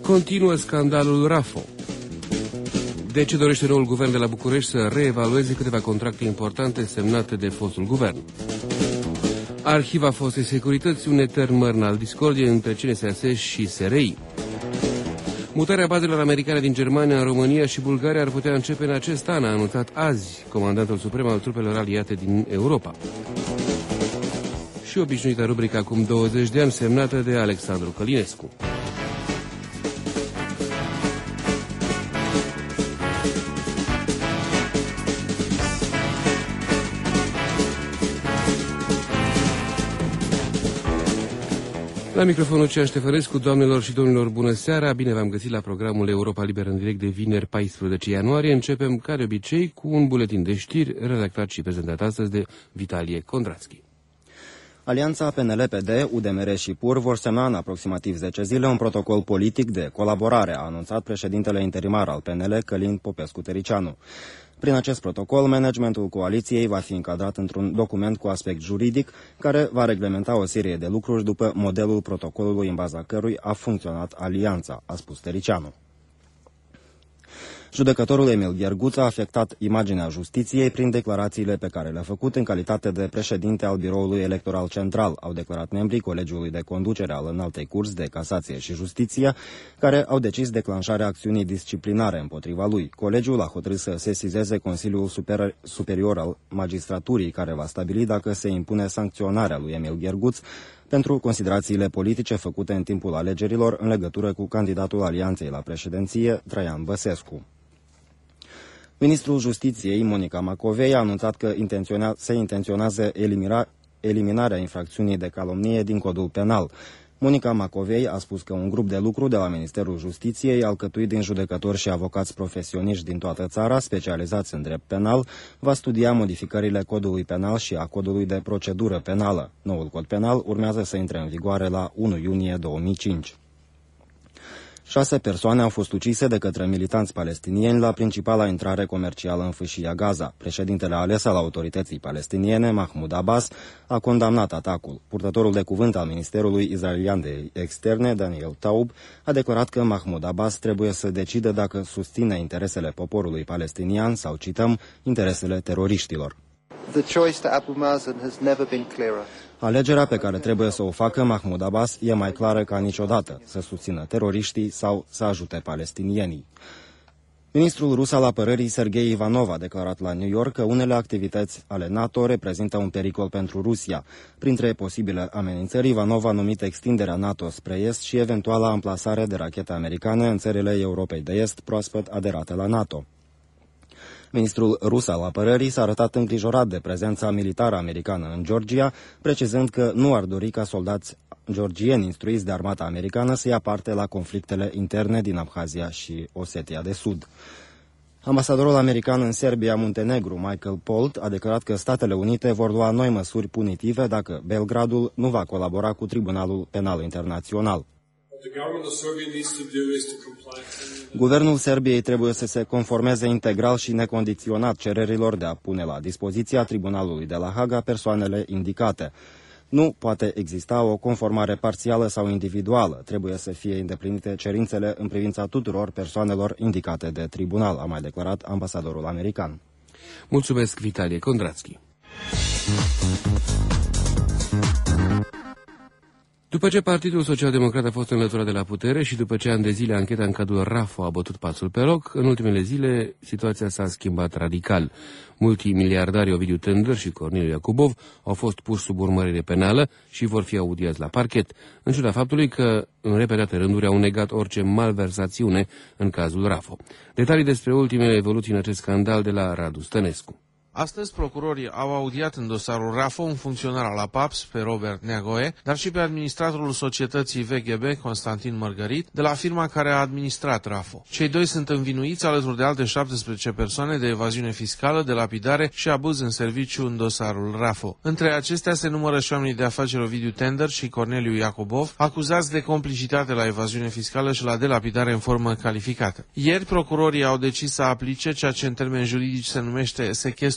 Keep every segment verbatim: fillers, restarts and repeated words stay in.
Continuă scandalul Rafo. De ce dorește noul guvern de la București să reevalueze câteva contracte importante semnate de fostul guvern? Arhiva fostei securități, un etern mărn al discordiei între C N S A S și S R I. Mutarea bazelor americane din Germania în România și Bulgaria ar putea începe în acest an, a anunțat azi comandantul suprem al trupelor aliate din Europa. Și obișnuită rubrica acum douăzeci de ani, semnată de Alexandru Călinescu. La microfonul Cean Ștefănescu, doamnelor și domnilor, bună seara! Bine v-am găsit la programul Europa Liberă în direct de vineri paisprezece ianuarie. Începem, ca de obicei, cu un buletin de știri redactat și prezentat astăzi de Vitalie Kondrațchi. Alianța P N L P D, U D M R și P U R vor semna în aproximativ zece zile un protocol politic de colaborare, a anunțat președintele interimar al P N L, Călin Popescu-Tăricianu. Prin acest protocol, managementul coaliției va fi încadrat într-un document cu aspect juridic care va reglementa o serie de lucruri după modelul protocolului în baza cărui a funcționat alianța, a spus Tăricianu. Judecătorul Emil Gherguț a afectat imaginea justiției prin declarațiile pe care le-a făcut în calitate de președinte al Biroului Electoral Central, au declarat membrii Colegiului de Conducere al Înaltei Curți de Casație și Justiție, care au decis declanșarea acțiunii disciplinare împotriva lui. Colegiul a hotărât să sesizeze Consiliul Super Superior al Magistraturii, care va stabili dacă se impune sancționarea lui Emil Gherguț pentru considerațiile politice făcute în timpul alegerilor în legătură cu candidatul alianței la președinție, Traian Băsescu. Ministrul Justiției, Monica Macovei, a anunțat că intenționa, se intenționează elimina, eliminarea infracțiunii de calomnie din codul penal. Monica Macovei a spus că un grup de lucru de la Ministerul Justiției, alcătuit din judecători și avocați profesioniști din toată țara, specializați în drept penal, va studia modificările codului penal și a codului de procedură penală. Noul cod penal urmează să intre în vigoare la unu iunie două mii cinci. Șase persoane au fost ucise de către militanți palestinieni la principala intrare comercială în fâșia Gaza. Președintele ales al autorității palestiniene, Mahmoud Abbas, a condamnat atacul. Purtătorul de cuvânt al Ministerului Israelian de Externe, Daniel Taub, a declarat că Mahmoud Abbas trebuie să decidă dacă susține interesele poporului palestinian sau, cităm, interesele teroriștilor. The choice to Abu Mazen has never been clearer. Alegerea pe care trebuie să o facă Mahmoud Abbas e mai clară ca niciodată, să susțină teroriștii sau să ajute palestinienii. Ministrul rus al apărării, Sergei Ivanov, a declarat la New York că unele activități ale NATO reprezintă un pericol pentru Rusia. Printre posibile amenințări, Ivanov a numit extinderea NATO spre est și eventuala amplasare de rachete americane în țările Europei de Est, proaspăt aderate la NATO. Ministrul rus al apărării s-a arătat îngrijorat de prezența militară americană în Georgia, precizând că nu ar dori ca soldați georgieni instruiți de armata americană să ia parte la conflictele interne din Abhazia și Osetia de Sud. Ambasadorul american în Serbia, Muntenegru, Michael Polt, a declarat că Statele Unite vor lua noi măsuri punitive dacă Belgradul nu va colabora cu Tribunalul Penal Internațional. Guvernul Serbiei trebuie să se conformeze integral și necondiționat cererilor de a pune la dispoziția Tribunalului de la Haga persoanele indicate. Nu poate exista o conformare parțială sau individuală. Trebuie să fie îndeplinite cerințele în privința tuturor persoanelor indicate de tribunal, a mai declarat ambasadorul american. Mulțumesc, Vitalie Kondrațchi. După ce Partidul Social-Democrat a fost înlăturat de la putere și după ce ani de zile ancheta în cadrul Rafo a bătut pasul pe loc, în ultimele zile situația s-a schimbat radical. Multimiliardarii Ovidiu Tender și Corneliu Iacubov au fost puși sub urmărire penală și vor fi audiați la parchet, în ciuda faptului că în repetate rânduri au negat orice malversațiune în cazul Rafo. Detalii despre ultimele evoluții în acest scandal de la Radu Stănescu. Astăzi, procurorii au audiat în dosarul Rafo un funcționar al APAPS, pe Robert Neagoe, dar și pe administratorul societății V G B, Constantin Mărgărit, de la firma care a administrat Rafo. Cei doi sunt învinuiți alături de alte șaptesprezece persoane de evaziune fiscală, de lapidare și abuz în serviciu în dosarul Rafo. Între acestea se numără și oamenii de afaceri Ovidiu Tender și Corneliu Iacubov, acuzați de complicitate la evaziune fiscală și la delapidare în formă calificată. Ieri, procurorii au decis să aplice ceea ce în termeni juridici se numește sechestru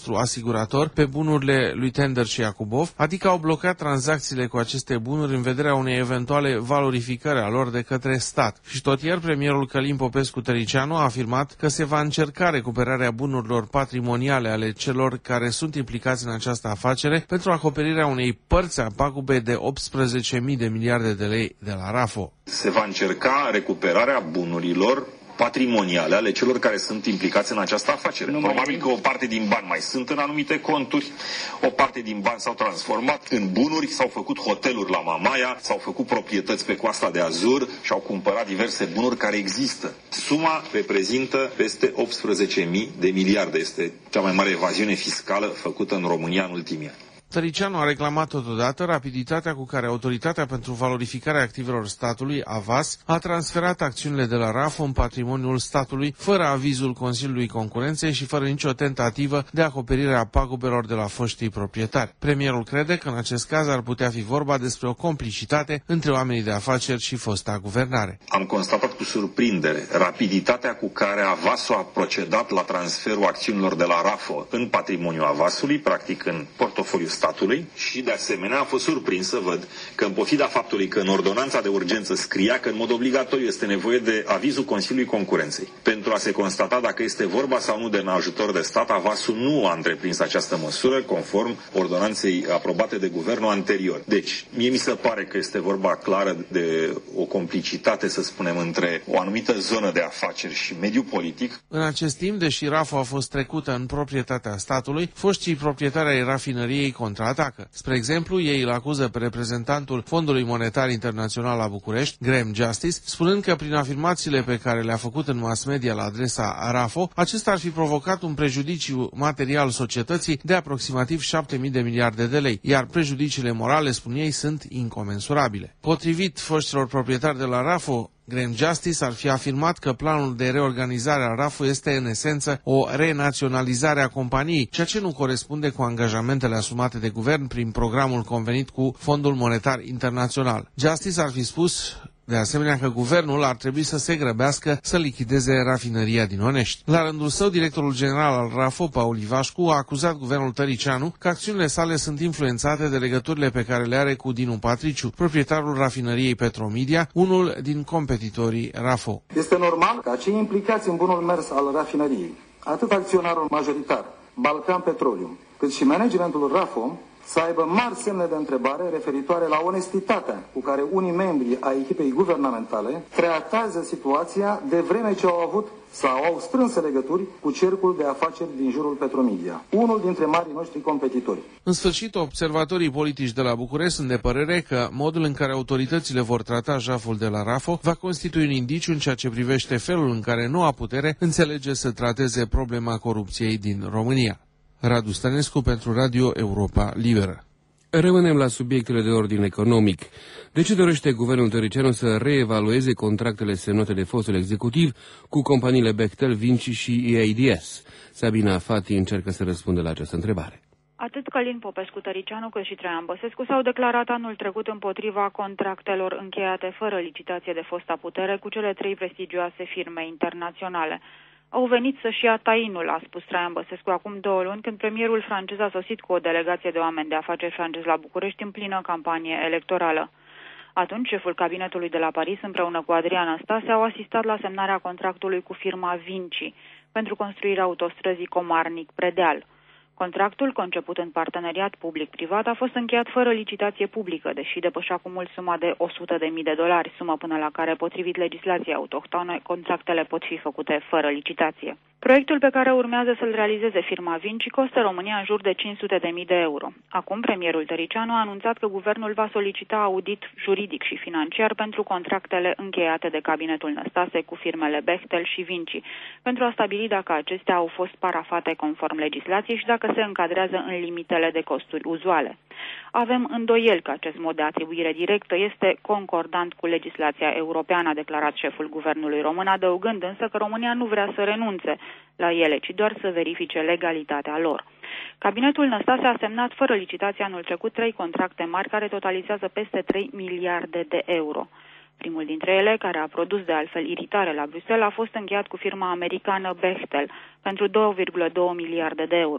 nostru asigurator pe bunurile lui Tender și Iacubov, adică au blocat tranzacțiile cu aceste bunuri în vederea unei eventuale valorificări a lor de către stat. Și tot ieri premierul Călin Popescu-Tăricianu a afirmat că se va încerca recuperarea bunurilor patrimoniale ale celor care sunt implicați în această afacere pentru acoperirea unei părți a pagubei de optsprezece mii de miliarde de lei de la RAFO. Se va încerca recuperarea bunurilor patrimoniale ale celor care sunt implicați în această afacere. Nu Probabil că o parte din bani mai sunt în anumite conturi, o parte din bani s-au transformat în bunuri, s-au făcut hoteluri la Mamaia, s-au făcut proprietăți pe Coasta de Azur și au cumpărat diverse bunuri care există. Suma reprezintă peste optsprezece mii de miliarde. Este cea mai mare evaziune fiscală făcută în România în ultimii ani. Tăricianu a reclamat totodată rapiditatea cu care Autoritatea pentru Valorificarea Activelor Statului, AVAS, a transferat acțiunile de la RAFO în patrimoniul statului, fără avizul Consiliului Concurenței și fără nicio tentativă de acoperire a pagubelor de la foștii proprietari. Premierul crede că în acest caz ar putea fi vorba despre o complicitate între oamenii de afaceri și fosta guvernare. Am constatat cu surprindere rapiditatea cu care AVAS-ul a procedat la transferul acțiunilor de la RAFO în patrimoniul AVAS-ului, practic în portofoliul statului, și de asemenea a fost surprins să văd că în pofida faptului că în ordonanța de urgență scria că în mod obligatoriu este nevoie de avizul Consiliului Concurenței pentru a se constata dacă este vorba sau nu de un ajutor de stat, AVAS-ul nu a întreprins această măsură conform ordonanței aprobate de guvernul anterior. Deci, mie mi se pare că este vorba clară de o complicitate, să spunem, între o anumită zonă de afaceri și mediul politic. În acest timp, deși RAFO a fost trecută în proprietatea statului, foștii proprietari ai rafinăriei contraatacă. Spre exemplu, ei îl acuză pe reprezentantul Fondului Monetar Internațional la București, Graham Justice, spunând că prin afirmațiile pe care le-a făcut în mass media la adresa RAFO, acesta ar fi provocat un prejudiciu material societății de aproximativ șapte mii de miliarde de lei, iar prejudiciile morale, spun ei, sunt incomensurabile. Potrivit foștilor proprietari de la RAFO, Graham Justice ar fi afirmat că planul de reorganizare a RAFO este în esență o renaționalizare a companiei, ceea ce nu corespunde cu angajamentele asumate de guvern prin programul convenit cu Fondul Monetar Internațional. Justice ar fi spus de asemenea că guvernul ar trebui să se grăbească să lichideze rafinăria din Onești. La rândul său, directorul general al RAFO, Paul Ivașcu, a acuzat guvernul Tăricianu că acțiunile sale sunt influențate de legăturile pe care le are cu Dinu Patriciu, proprietarul rafinăriei Petromedia, unul din competitorii RAFO. Este normal ca cei implicați în bunul mers al rafinăriei, atât acționarul majoritar, Balcan Petroleum, cât și managementul RAFO, să aibă mari semne de întrebare referitoare la onestitatea cu care unii membri ai echipei guvernamentale tratează situația de vreme ce au avut sau au strânse legături cu cercul de afaceri din jurul Petromedia, unul dintre marii noștri competitori. În sfârșit, observatorii politici de la București sunt de părere că modul în care autoritățile vor trata jaful de la RAFO va constitui un indiciu în ceea ce privește felul în care noua putere înțelege să trateze problema corupției din România. Radu Stănescu pentru Radio Europa Liberă. Rămânem la subiectele de ordin economic. De ce dorește guvernul Tăricianu să reevalueze contractele semnate de fostul executiv cu companiile Bechtel, Vinci și E I D S? Sabina Fati încearcă să răspundă la această întrebare. Atât Călin Popescu-Tăricianu cât și Traian Băsescu s-au declarat anul trecut împotriva contractelor încheiate fără licitație de fosta putere cu cele trei prestigioase firme internaționale. Au venit să-și ia tainul, a spus Traian Băsescu acum două luni, când premierul francez a sosit cu o delegație de oameni de afaceri francezi la București în plină campanie electorală. Atunci, șeful cabinetului de la Paris, împreună cu Adrian Năstase, au asistat la semnarea contractului cu firma Vinci pentru construirea autostrăzii Comarnic-Predeal. Contractul, conceput în parteneriat public-privat, a fost încheiat fără licitație publică, deși depășea cu mult suma de o sută de mii de dolari, sumă până la care, potrivit legislației autohtone, contractele pot fi făcute fără licitație. Proiectul pe care urmează să-l realizeze firma Vinci costă România în jur de cinci sute de mii de euro. Acum, premierul Tăricianu a anunțat că guvernul va solicita audit juridic și financiar pentru contractele încheiate de cabinetul Năstase cu firmele Bechtel și Vinci, pentru a stabili dacă acestea au fost parafate conform legislației și dacă se încadrează în limitele de costuri uzuale. Avem îndoieli că acest mod de atribuire directă este concordant cu legislația europeană, a declarat șeful guvernului român, adăugând însă că România nu vrea să renunțe la ele, ci doar să verifice legalitatea lor. Cabinetul Năstase a semnat fără licitație anul trecut trei contracte mari care totalizează peste trei miliarde de euro. Primul dintre ele, care a produs de altfel iritare la Bruxelles, a fost încheiat cu firma americană Bechtel pentru două virgulă doi miliarde de euro.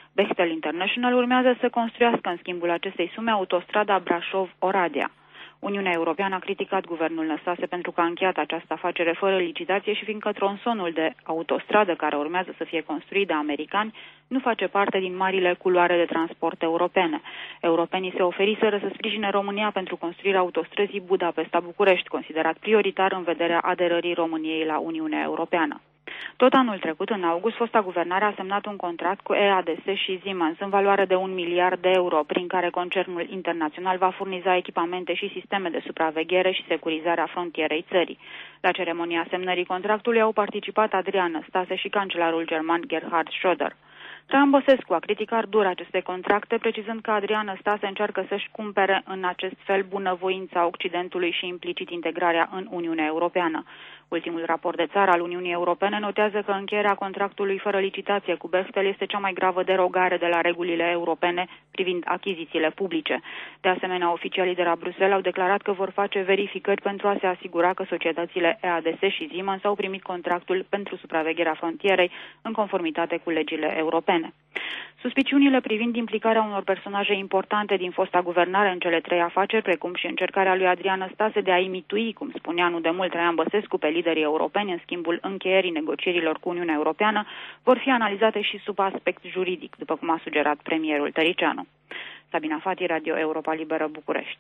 Bechtel International urmează să construiască în schimbul acestei sume autostrada Brașov-Oradea. Uniunea Europeană a criticat guvernul Năstase pentru că a încheiat această afacere fără licitație și fiindcă tronsonul de autostradă care urmează să fie construit de americani nu face parte din marile culoare de transport europene. Europenii se oferiseră să sprijine România pentru construirea autostrăzii Budapesta-București, considerat prioritar în vederea aderării României la Uniunea Europeană. Tot anul trecut, în august, fosta guvernare a semnat un contract cu E A D S și Siemens în valoare de un miliard de euro, prin care concernul internațional va furniza echipamente și sisteme de supraveghere și securizare a frontierei țării. La ceremonia semnării contractului au participat Adrian Năstase și cancelarul german Gerhard Schröder. Traian Băsescu a criticat dur aceste contracte, precizând că Adrian Năstase încearcă să-și cumpere în acest fel bunăvoința Occidentului și implicit integrarea în Uniunea Europeană. Ultimul raport de țară al Uniunii Europene notează că încheierea contractului fără licitație cu Bechtel este cea mai gravă derogare de la regulile europene privind achizițiile publice. De asemenea, oficialii de la Bruxelles au declarat că vor face verificări pentru a se asigura că societățile E A D S și Siemens au primit contractul pentru supravegherea frontierei în conformitate cu legile europene. Suspiciunile privind implicarea unor personaje importante din fosta guvernare în cele trei afaceri, precum și încercarea lui Adrian Năstase de a imitui, cum spunea nu de mult Traian Băsescu, pe liderii europeni în schimbul încheierii negocierilor cu Uniunea Europeană, vor fi analizate și sub aspect juridic, după cum a sugerat premierul Tăricianu. Sabina Fati, Radio Europa Liberă, București.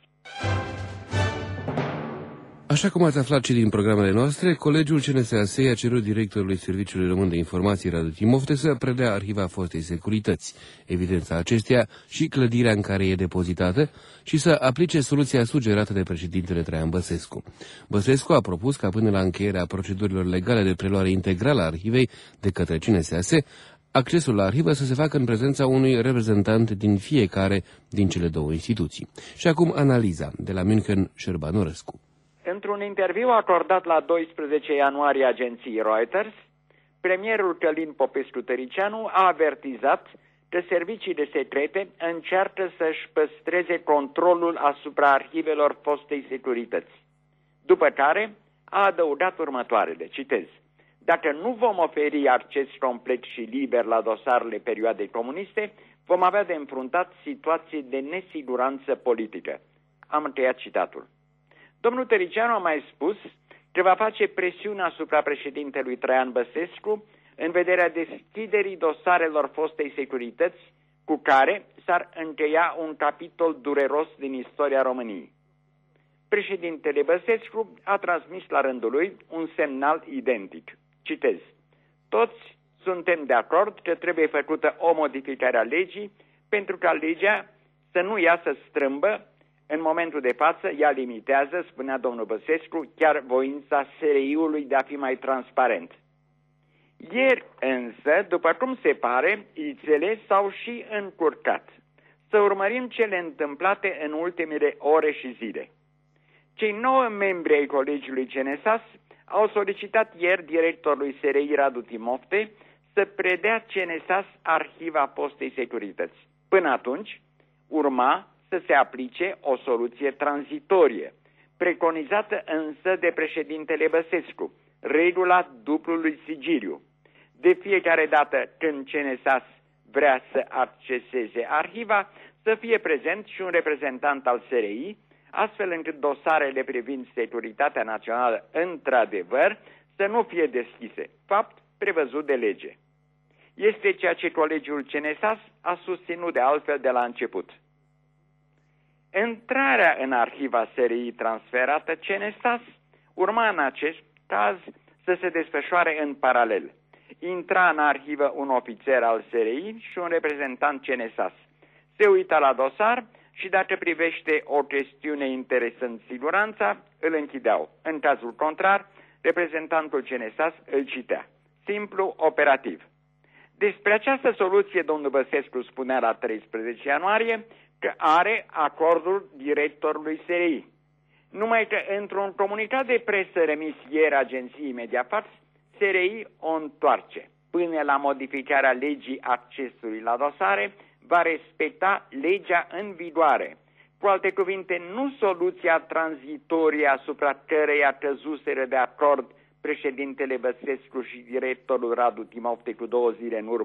Așa cum ați aflat și din programele noastre, Colegiul C N S A S a cerut directorului Serviciului Român de Informații Radu Timofte să predea arhiva fostei securități, evidența acesteia și clădirea în care e depozitată și să aplice soluția sugerată de președintele Traian Băsescu. Băsescu a propus ca până la încheierea procedurilor legale de preluare integrală a arhivei de către C N S A S, accesul la arhivă să se facă în prezența unui reprezentant din fiecare din cele două instituții. Și acum analiza de la München, Șerban Orescu. Într-un interviu acordat la doisprezece ianuarie agenției Reuters, premierul Călin Popescu-Tăricianu a avertizat că serviciile secrete încearcă să-și păstreze controlul asupra arhivelor fostei securități. După care a adăugat următoarele, citez: dacă nu vom oferi acces complet și liber la dosarele perioadei comuniste, vom avea de înfruntat situații de nesiguranță politică. Am încheiat citatul. Domnul Tăricianu a mai spus că va face presiune asupra președintelui Traian Băsescu în vederea deschiderii dosarelor fostei securități cu care s-ar încheia un capitol dureros din istoria României. Președintele Băsescu a transmis la rândul lui un semnal identic. Citez: toți suntem de acord că trebuie făcută o modificare a legii pentru ca legea să nu iasă strâmbă. În momentul de față, ea limitează, spunea domnul Băsescu, chiar voința S R I-ului de a fi mai transparent. Ieri însă, după cum se pare, ițele s-au și încurcat. Să urmărim cele întâmplate în ultimele ore și zile. Cei nouă membri ai Colegiului C N S A S au solicitat ieri directorului S R I Radu Timofte să predea C N S A S arhiva postei securități. Până atunci, urma să se aplice o soluție tranzitorie, preconizată însă de președintele Băsescu, regula dublului sigiliu. De fiecare dată când C N S A S vrea să acceseze arhiva, să fie prezent și un reprezentant al S R I, astfel încât dosarele privind securitatea națională într-adevăr să nu fie deschise, fapt prevăzut de lege. Este ceea ce Colegiul C N S A S a susținut de altfel de la început. Intrarea în arhiva S R I transferată C N S A S urma în acest caz să se desfășoare în paralel. Intra în arhivă un ofițer al S R I și un reprezentant C N S A S. Se uita la dosar și dacă privește o chestiune interesând siguranța, îl închideau. În cazul contrar, reprezentantul C N S A S îl citea. Simplu, operativ. Despre această soluție, domnul Băsescu spunea la treisprezece ianuarie că are acordul directorului S R I. Numai că într-un comunicat de presă remis ieri agenției Mediapart, S R I o întoarce. Până la modificarea legii accesului la dosare, va respecta legea în vigoare. Cu alte cuvinte, nu soluția tranzitorie asupra căreia căzuseră de acord președintele Băsescu și directorul Radu Timofte cu două zile în urmă,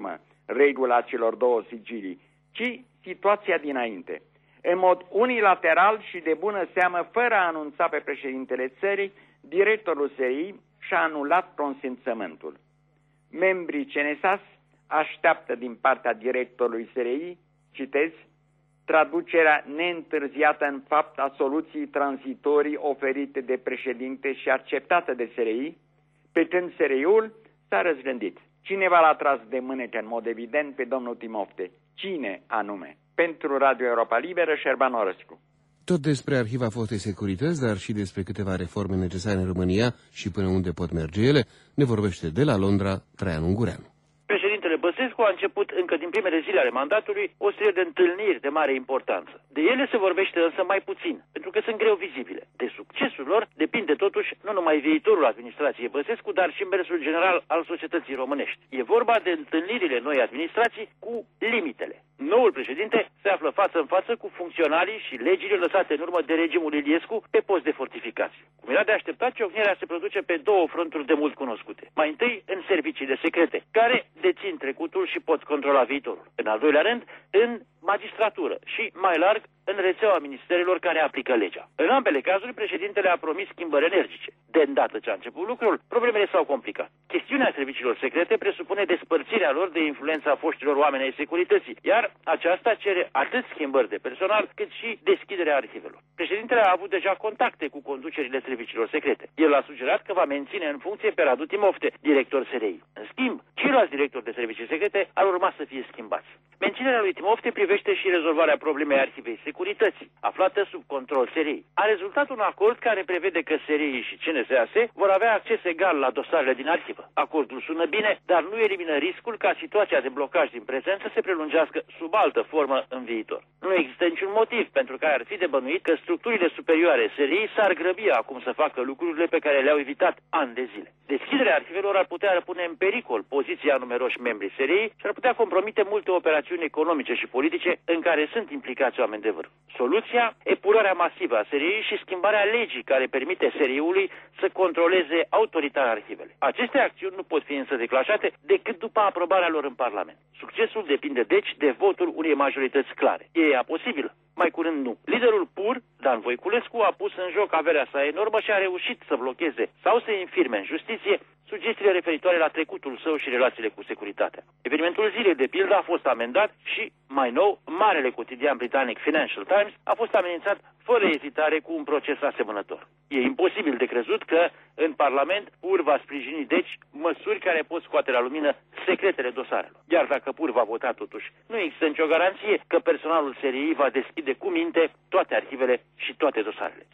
regula celor două sigilii, ci situația dinainte. În mod unilateral și de bună seamă, fără a anunța pe președintele țării, directorul S R I și-a anulat consimțământul. Membrii C N S A S așteaptă din partea directorului S R I, citez, traducerea neîntârziată în fapt a soluției tranzitorii oferite de președinte și acceptată de S R I, pe când S R I-ul s-a răzgândit. Cineva l-a tras de mânecă în mod evident pe domnul Timofte. Cine anume? Pentru Radio Europa Liberă, Șerban Orăscu. Tot despre arhiva fostei securități, dar și despre câteva reforme necesare în România și până unde pot merge ele, ne vorbește de la Londra Traian Ungureanu. Președintele Băsescu a început încă din primele zile ale mandatului o serie de întâlniri de mare importanță. De ele se vorbește însă mai puțin, pentru că sunt greu vizibile. De succesul lor depinde totuși nu numai viitorul administrației Băsescu, dar și mersul general al societății românești. E vorba de întâlnirile noi administrații cu limitele. Noul președinte se află față în față cu funcționarii și legile lăsate în urmă de regimul Iliescu pe post de fortificații. Cum era de așteptat, ciocnirea se produce pe două fronturi de mult cunoscute. Mai întâi în serviciile secrete, care dețin trecutul și pot controla viitorul. În al doilea rând, în magistratură și, mai larg, în rețeaua ministerilor care aplică legea. În ambele cazuri, președintele a promis schimbări energice. De îndată ce a început lucrul, problemele s-au complicat. Chestiunea serviciilor secrete presupune despărțirea lor de influența foștilor oameni ai securității, iar aceasta cere atât schimbări de personal, cât și deschiderea arhivelor. Președintele a avut deja contacte cu conducerile serviciilor secrete. El a sugerat că va menține în funcție pe Radu Timofte, director S R I. În schimb, ceilalți directori de servicii secrete ar urma să fie schimbați. Menținerea lui Timofte privește și rezolvarea problemei arhivei securității, aflată sub control S R I. A rezultat un acord care prevede că S R I și C N S A S vor avea acces egal la dosarele din arhivă. Acordul sună bine, dar nu elimină riscul ca situația de blocaj din prezent să se prelungească sub altă formă în viitor. Nu există niciun motiv pentru care ar fi de bănuit că structurile superioare S R I s-ar grăbi acum să facă lucrurile pe care le-au evitat ani de zile. Deschiderea arhivelor ar putea pune în pericol poziția numeroși membri S R I și ar putea compromite multe operațiuni economice și politice în care sunt implicați oameni de vârf. Soluția? Epurarea masivă a S R I și schimbarea legii care permite S R I-ului să controleze autoritar arhivele. Aceste acțiuni nu pot fi însă declanșate decât după aprobarea lor în Parlament. Succesul depinde deci de votul unei majorități clare. E ea posibilă? Mai curând nu. Liderul pur, Dan Voiculescu, a pus în joc averea sa enormă și a reușit să blocheze sau să infirme în justiție sugestiile referitoare la trecutul său și relațiile cu securitatea. Evenimentul zilei, de pildă, a fost amendat și, mai nou, marele cotidian britanic Financial Times a fost amenințat fără ezitare cu un proces asemănător. E imposibil de crezut că în Parlament Pur va sprijini, deci, măsuri care pot scoate la lumină secretele dosarelor. Iar dacă Pur va vota totuși, nu există nicio garanție că personalul S R I va deschide cu minte toate arhivele și toate dosarele.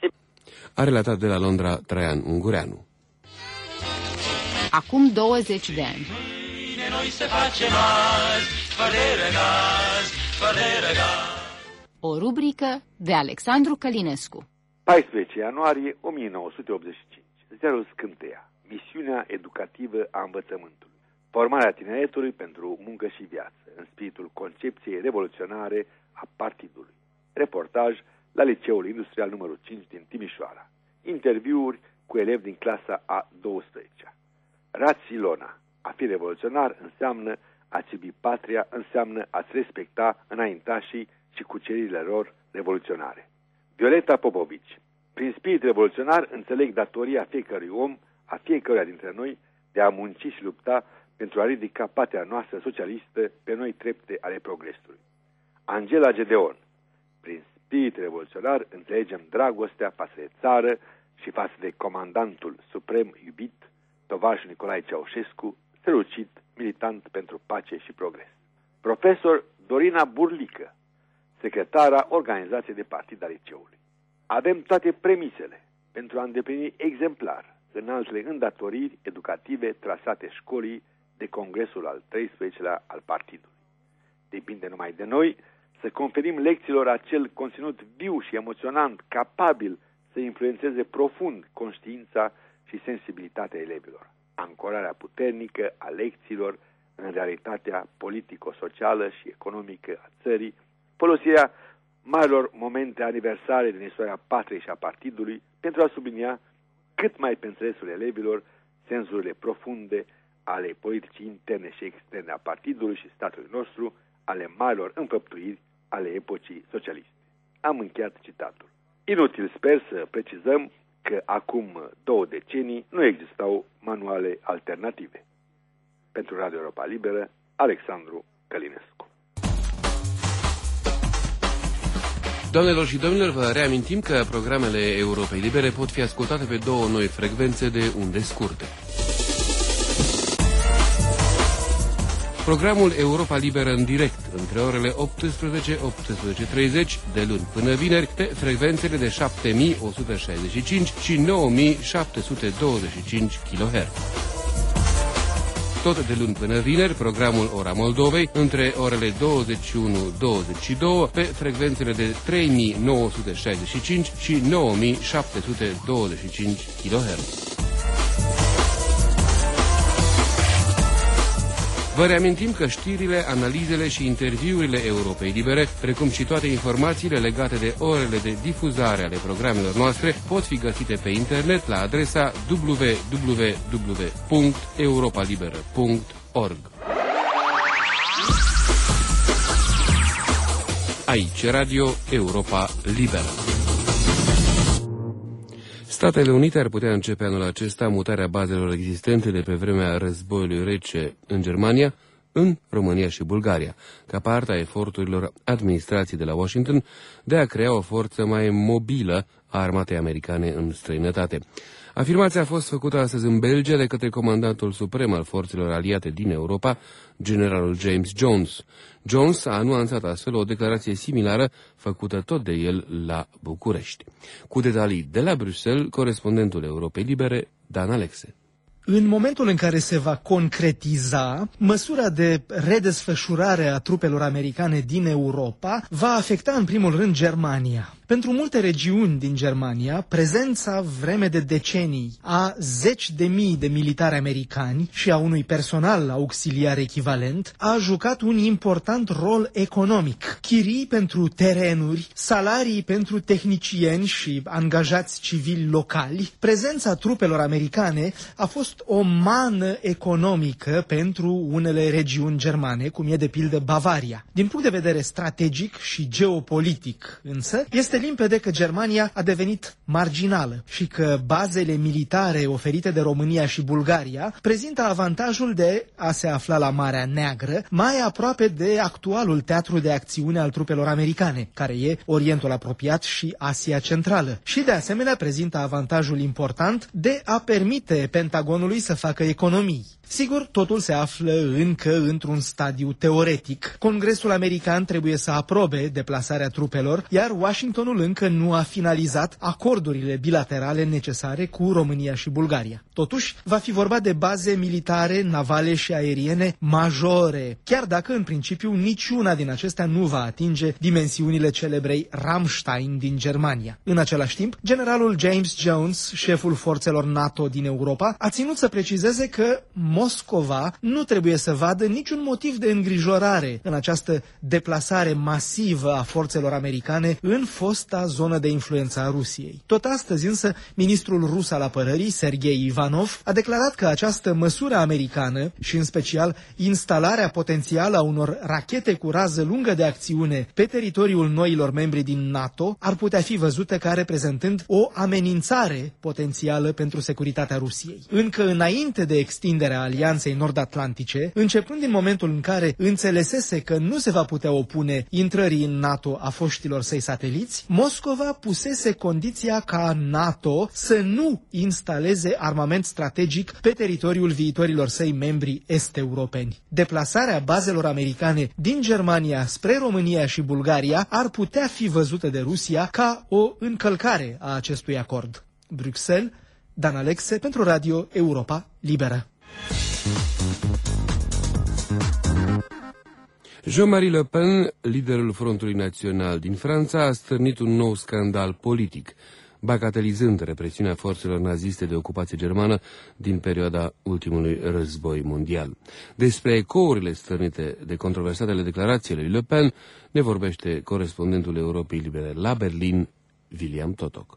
A relatat de la Londra Traian Ungureanu. Acum douăzeci de ani. Noi se facem azi, fără gaz, fără gaz. O rubrică de Alexandru Călinescu. paisprezece ianuarie o mie nouă sute optzeci și cinci. Ziarul Scânteia. Misiunea educativă a învățământului. Formarea tineretului pentru muncă și viață, în spiritul concepției revoluționare a partidului. Reportaj la Liceul Industrial numărul cinci din Timișoara. Interviuri cu elevi din clasa a douăsprezecea. Rațilona. A fi revoluționar înseamnă a-ți iubi patria, înseamnă a-ți respecta înaintașii și cuceririle lor revoluționare. Violeta Popovici. Prin spirit revoluționar înțeleg datoria fiecărui om, a fiecăruia dintre noi, de a munci și lupta pentru a ridica patria noastră socialistă pe noi trepte ale progresului. Angela Gedeon. Prin spirit revoluționar înțelegem dragostea față de țară și față de comandantul suprem iubit, tovarășul Nicolae Ceaușescu, strălucit, militant pentru pace și progres. Profesor Dorina Burlică, secretara organizației de partid a liceului. Avem toate premisele pentru a îndeplini exemplar în altele îndatoriri educative trasate școlii de congresul al treisprezecelea al partidului. Depinde numai de noi să conferim lecțiilor acel conținut viu și emoționant, capabil să influențeze profund conștiința și sensibilitatea elevilor. Ancorarea puternică a lecțiilor în realitatea politico-socială și economică a țării, folosirea marilor momente aniversare din istoria patriei și a partidului pentru a sublinia cât mai pe înțelesul elevilor senzurile profunde ale politicii interne și externe a partidului și statului nostru, ale marilor înfăptuiri ale epocii socialiste. Am încheiat citatul. Inutil sper să precizăm că acum două decenii nu existau manuale alternative. Pentru Radio Europa Liberă, Alexandru Călinescu. Doamnelor și domnilor, vă reamintim că programele Europei Libere pot fi ascultate pe două noi frecvențe de unde scurte. Programul Europa Liberă în direct, între orele optsprezece - optsprezece și treizeci, de luni până vineri, pe frecvențele de șapte mii o sută șaizeci și cinci și nouă mii șapte sute douăzeci și cinci kilohertz. Tot de luni până vineri, programul Ora Moldovei, între orele douăzeci și unu - douăzeci și doi, pe frecvențele de trei mii nouă sute șaizeci și cinci și nouă mii șapte sute douăzeci și cinci kilohertz. Vă reamintim că știrile, analizele și interviurile Europei Libere, precum și toate informațiile legate de orele de difuzare ale programelor noastre, pot fi găsite pe internet la adresa w w w punct europa liberă punct org. Aici Radio Europa Liberă. Statele Unite ar putea începe anul acesta mutarea bazelor existente de pe vremea războiului rece în Germania în România și Bulgaria, ca parte a eforturilor administrației de la Washington de a crea o forță mai mobilă a armatei americane în străinătate. Afirmația a fost făcută astăzi în Belgia de către comandantul suprem al forțelor aliate din Europa, generalul James Jones. Jones a nuanțat astfel o declarație similară făcută tot de el la București. Cu detalii de la Bruxelles, corespondentul Europei Libere, Dan Alexe. În momentul în care se va concretiza, măsura de redesfășurare a trupelor americane din Europa va afecta în primul rând Germania. Pentru multe regiuni din Germania, prezența vreme de decenii a zeci de mii de militari americani și a unui personal auxiliar echivalent a jucat un important rol economic. Chirii pentru terenuri, salarii pentru tehnicieni și angajați civili locali, prezența trupelor americane a fost o mană economică pentru unele regiuni germane, cum e de pildă Bavaria. Din punct de vedere strategic și geopolitic, însă, este limpede că Germania a devenit marginală și că bazele militare oferite de România și Bulgaria prezintă avantajul de a se afla la Marea Neagră, mai aproape de actualul teatru de acțiune al trupelor americane, care e Orientul Apropiat și Asia Centrală. Și de asemenea prezintă avantajul important de a permite Pentagonului să facă economii. Sigur, totul se află încă într-un stadiu teoretic. Congresul american trebuie să aprobe deplasarea trupelor, iar Washingtonul încă nu a finalizat acordurile bilaterale necesare cu România și Bulgaria. Totuși, va fi vorba de baze militare, navale și aeriene majore, chiar dacă în principiu niciuna din acestea nu va atinge dimensiunile celebrei Ramstein din Germania. În același timp, generalul James Jones, șeful forțelor NATO din Europa, a ținut să precizeze că Moscova nu trebuie să vadă niciun motiv de îngrijorare în această deplasare masivă a forțelor americane în fosta zonă de influență a Rusiei. Tot astăzi însă, ministrul rus al apărării, Sergei Ivanov, a declarat că această măsură americană și în special instalarea potențială a unor rachete cu rază lungă de acțiune pe teritoriul noilor membri din NATO ar putea fi văzută ca reprezentând o amenințare potențială pentru securitatea Rusiei. Încă înainte de extinderea Alianței Nord-Atlantice, începând din momentul în care înțelesese că nu se va putea opune intrării în NATO a foștilor săi sateliți, Moscova pusese condiția ca NATO să nu instaleze armament strategic pe teritoriul viitorilor săi membri est-europeni. Deplasarea bazelor americane din Germania spre România și Bulgaria ar putea fi văzută de Rusia ca o încălcare a acestui acord. Bruxelles, Dan Alexe pentru Radio Europa Liberă. Jean-Marie Le Pen, liderul Frontului Național din Franța, a stârnit un nou scandal politic, bagatelizând represiunea forțelor naziste de ocupație germană din perioada ultimului război mondial. Despre ecourile stârnite de controversatele declarații lui Le Pen ne vorbește corespondentul Europei Libere la Berlin, William Totok.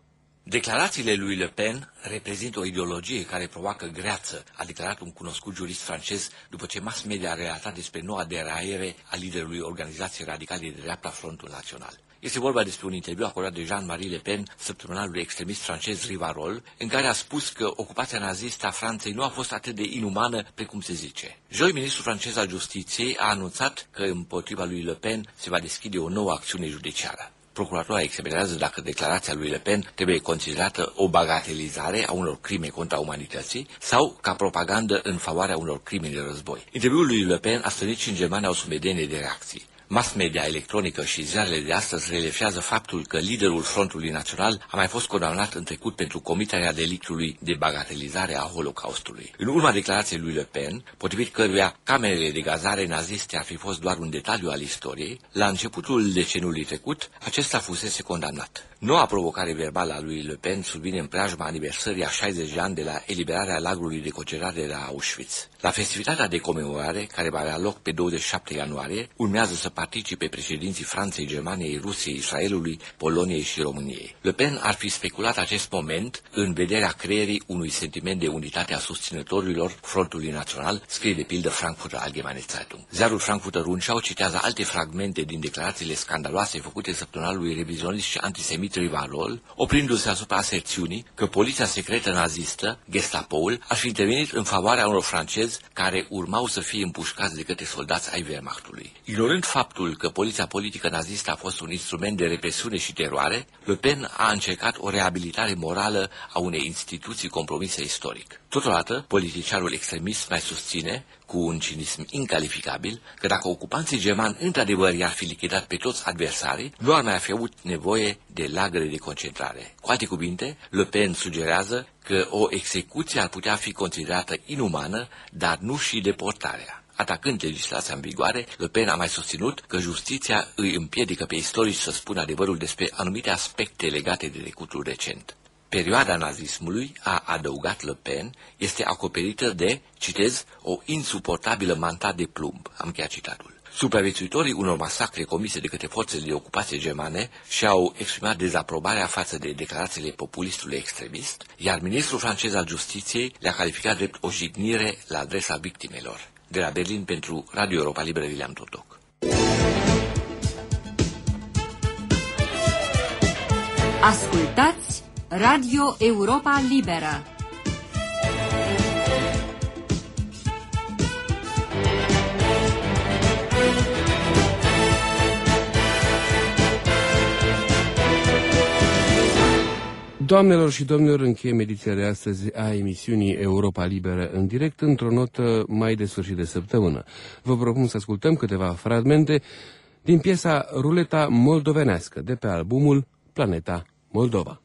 Declarațiile lui Le Pen reprezintă o ideologie care provoacă greață, a declarat un cunoscut jurist francez după ce mass media a relatat despre noua deraiere a liderului organizației radicale de dreapta Frontul Național. Este vorba despre un interviu acordat de Jean-Marie Le Pen săptămânalului extremist francez Rivarol, în care a spus că ocupația nazistă a Franței nu a fost atât de inumană precum se zice. Joi, ministrul francez al Justiției a anunțat că împotriva lui Le Pen se va deschide o nouă acțiune judiciară. Procuratura examinează dacă declarația lui Le Pen trebuie considerată o bagatelizare a unor crime contra umanității sau ca propagandă în favoarea unor crime de război. Interviul lui Le Pen a stârnit și în Germania o sumedenie de reacții. Mass media electronică și ziarele de astăzi relefează faptul că liderul Frontului Național a mai fost condamnat în trecut pentru comiterea delictului de bagatelizare a Holocaustului. În urma declarației lui Le Pen, potrivit căruia camerele de gazare naziste ar fi fost doar un detaliu al istoriei, la începutul deceniului trecut, acesta fusese condamnat. Noua provocare verbală a lui Le Pen survine în preajma aniversării a șaizeci de ani de la eliberarea lagărului de concentrare de la Auschwitz. La festivitatea de comemorare, care va avea loc pe douăzeci și șapte ianuarie, urmează să participe președinții Franței, Germaniei, Rusiei, Israelului, Poloniei și României. Le Pen ar fi speculat acest moment în vederea creierii unui sentiment de unitate a susținătorilor Frontului Național, scrie de pildă Frankfurter Allgemeine Zeitung. Ziarul Frankfurter Rundschau citează alte fragmente din declarațiile scandaloase făcute săptămânalului revizionist și antisemit Rivarol, oprindu-se asupra aserțiunii că poliția secretă nazistă, Gestapoul, ar fi intervenit în favoarea unor francezi care urmau să fie împușcați de către soldați ai Wehrmachtului. Ignorând faptul că poliția politică nazistă a fost un instrument de represiune și teroare, Le Pen a încercat o reabilitare morală a unei instituții compromise istoric. Totodată, politicianul extremist mai susține, cu un cinism incalificabil, că dacă ocupanții germani într-adevăr i-ar fi lichidat pe toți adversarii, nu ar mai fi avut nevoie de lagăre de concentrare. Cu alte cuvinte, Le Pen sugerează că o execuție ar putea fi considerată inumană, dar nu și deportarea. Atacând legislația în vigoare, Le Pen a mai susținut că justiția îi împiedică pe istorici să spună adevărul despre anumite aspecte legate de trecutul recent. Perioada nazismului, a adăugat Le Pen, este acoperită de, citez, o insuportabilă manta de plumb. Am încheiat citatul. Supraviețuitorii unor masacre comise de către forțele de ocupație germane și-au exprimat dezaprobarea față de declarațiile populistului extremist, iar ministrul francez al Justiției le-a calificat drept o jignire la adresa victimelor. De la Berlin pentru Radio Europa Liberă, William Totoc. Ascultați Radio Europa Liberă. Doamnelor și domnilor, încheiem ediția de astăzi a emisiunii Europa Liberă în direct într-o notă mai de sfârșit de săptămână. Vă propun să ascultăm câteva fragmente din piesa Ruleta moldovenească de pe albumul Planeta Moldova.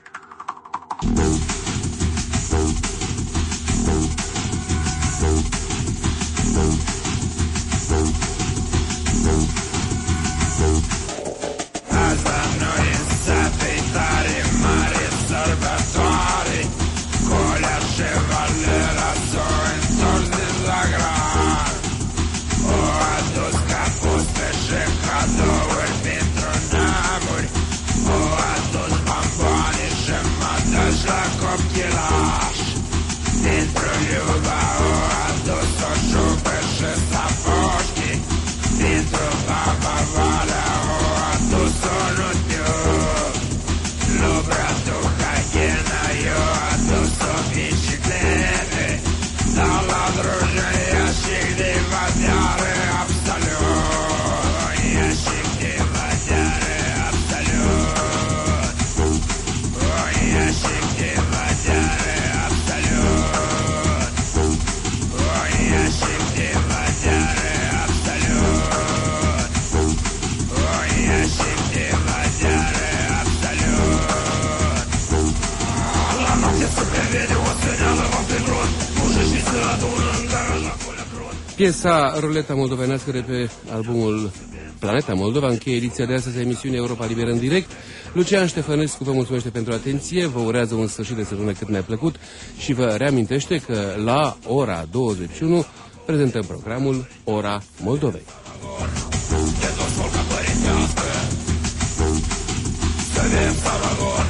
Piesa Ruleta moldovenească de pe albumul Planeta Moldova încheie ediția de astăzi a emisiunii Europa Liberă în direct. Lucian Ștefănescu vă mulțumește pentru atenție, vă urează un sfârșit de săptămână cât mai plăcut și vă reamintește că la ora douăzeci și unu prezentăm programul Ora Moldovei. Salvador.